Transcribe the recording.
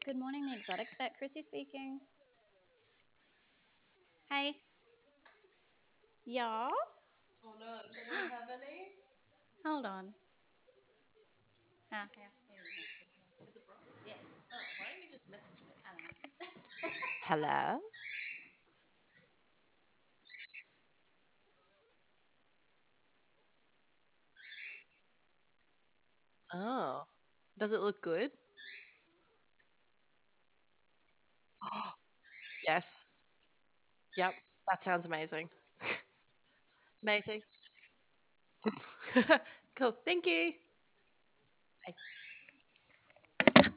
Good morning, the exotic vet. Chrissy speaking. Hey. Yeah. Oh no, so do we have any? Hold on. Here we go. Is it Bron? Yes. Oh, why don't you just message me? I don't know. Hello? Oh. Does it look good? Yes. Yep. That sounds amazing. Amazing. Cool. Thank you. Bye.